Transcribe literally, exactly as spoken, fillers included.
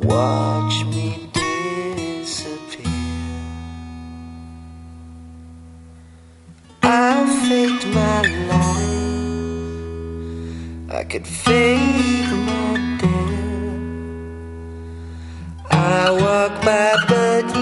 watch me disappear. I'll fake my life, I could fake my death. I walk by but